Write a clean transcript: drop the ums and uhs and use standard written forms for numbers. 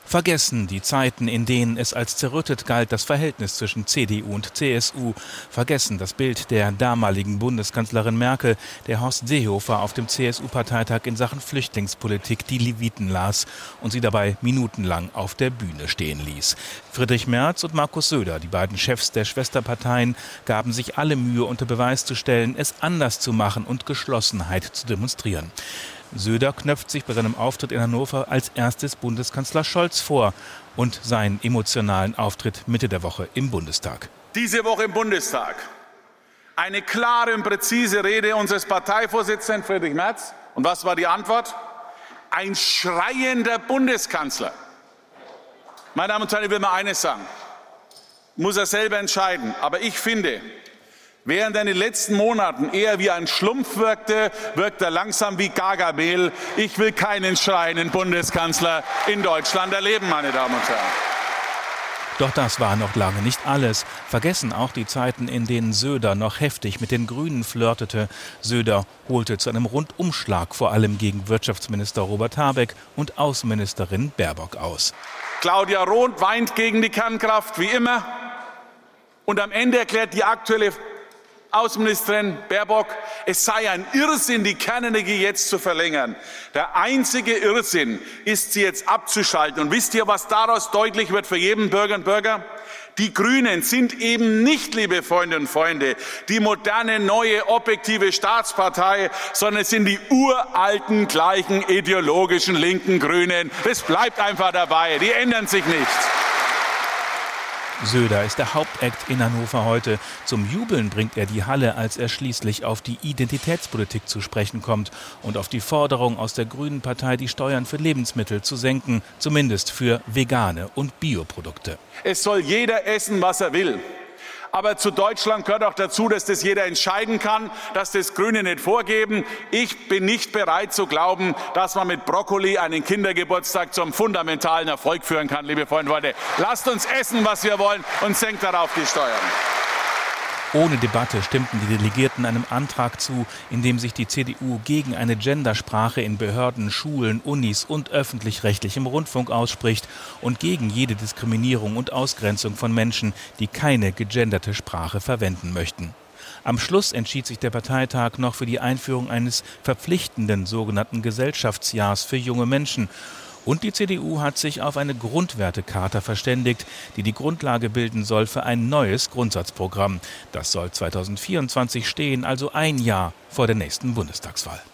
Vergessen die Zeiten, in denen es als zerrüttet galt, das Verhältnis zwischen CDU und CSU. Vergessen das Bild der damaligen Bundeskanzlerin Merkel, der Horst Seehofer auf dem CSU-Parteitag in Sachen Flüchtlingspolitik die Leviten las und sie dabei minutenlang auf der Bühne stehen ließ. Friedrich Merz und Markus Söder, die beiden Chefs der Schwesterparteien, gaben sich alle Mühe, unter Beweis zu stellen, es anders zu machen und Geschlossenheit zu demonstrieren. Söder knöpft sich bei seinem Auftritt in Hannover als erstes Bundeskanzler Scholz vor und seinen emotionalen Auftritt Mitte der Woche im Bundestag. Diese Woche im Bundestag eine klare und präzise Rede unseres Parteivorsitzenden Friedrich Merz. Und was war die Antwort? Ein schreiender Bundeskanzler. Meine Damen und Herren, ich will mal eines sagen. Muss er selber entscheiden. Aber ich finde, während er in den letzten Monaten eher wie ein Schlumpf wirkte, wirkt er langsam wie Gargamel. Ich will keinen schreienden Bundeskanzler in Deutschland erleben, meine Damen und Herren. Doch das war noch lange nicht alles. Vergessen auch die Zeiten, in denen Söder noch heftig mit den Grünen flirtete. Söder holte zu einem Rundumschlag vor allem gegen Wirtschaftsminister Robert Habeck und Außenministerin Baerbock aus. Claudia Roth weint gegen die Kernkraft, wie immer. Und am Ende erklärt die aktuelle Außenministerin Baerbock, es sei ein Irrsinn, die Kernenergie jetzt zu verlängern. Der einzige Irrsinn ist, sie jetzt abzuschalten. Und wisst ihr, was daraus deutlich wird für jeden Bürger und Bürger? Die Grünen sind eben nicht, liebe Freundinnen und Freunde, die moderne, neue, objektive Staatspartei, sondern es sind die uralten, gleichen ideologischen linken Grünen. Das bleibt einfach dabei, die ändern sich nicht. Söder ist der Hauptakt in Hannover heute. Zum Jubeln bringt er die Halle, als er schließlich auf die Identitätspolitik zu sprechen kommt und auf die Forderung aus der Grünen Partei, die Steuern für Lebensmittel zu senken, zumindest für vegane und Bioprodukte. Es soll jeder essen, was er will. Aber zu Deutschland gehört auch dazu, dass das jeder entscheiden kann, dass das Grüne nicht vorgeben. Ich bin nicht bereit zu glauben, dass man mit Brokkoli einen Kindergeburtstag zum fundamentalen Erfolg führen kann, liebe Freunde und Freunde. Lasst uns essen, was wir wollen und senkt darauf die Steuern. Ohne Debatte stimmten die Delegierten einem Antrag zu, in dem sich die CDU gegen eine Gendersprache in Behörden, Schulen, Unis und öffentlich-rechtlichem Rundfunk ausspricht und gegen jede Diskriminierung und Ausgrenzung von Menschen, die keine gegenderte Sprache verwenden möchten. Am Schluss entschied sich der Parteitag noch für die Einführung eines verpflichtenden sogenannten Gesellschaftsjahrs für junge Menschen. Und die CDU hat sich auf eine Grundwertecharta verständigt, die die Grundlage bilden soll für ein neues Grundsatzprogramm. Das soll 2024 stehen, also ein Jahr vor der nächsten Bundestagswahl.